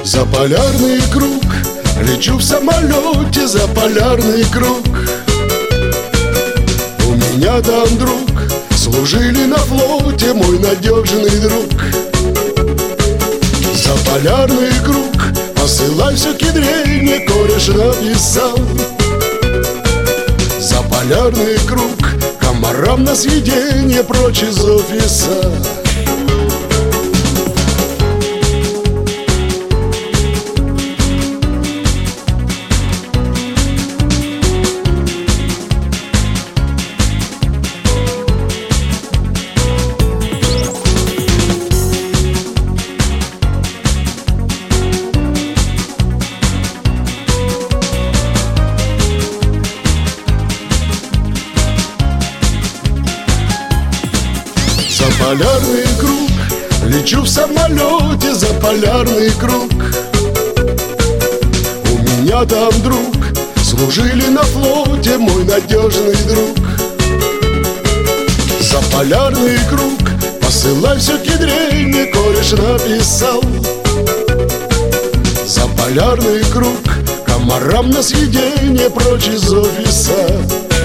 За полярный круг лечу в самолете, за полярный круг. У меня там друг, служили на флоте, мой надежный друг. За полярный круг посылай все кедрение, кореш написал. За полярный круг комарам на съедение прочь из офиса. За полярный круг лечу в самолете, за полярный круг. У меня там друг, служили на флоте, мой надежный друг. За полярный круг посылай все кедрение, кореш написал. За полярный круг комарам на съедение прочь из офиса.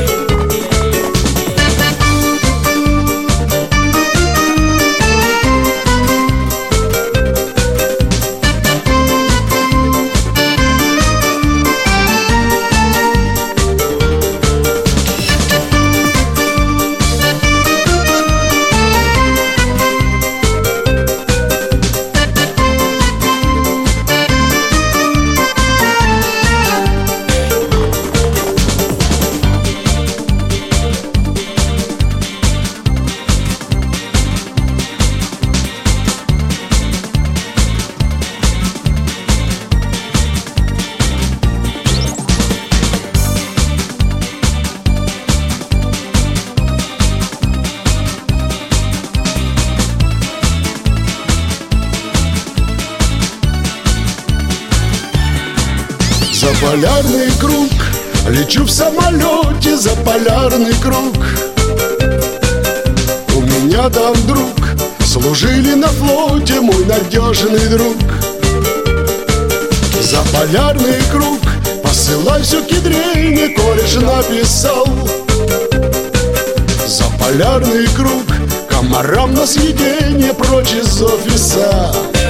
За полярный круг лечу в самолете, за полярный круг. У меня там друг, служили на флоте, мой надежный друг. За полярный круг посылай все кедрение, кореш написал. За полярный круг комарам на съедение прочь из офиса.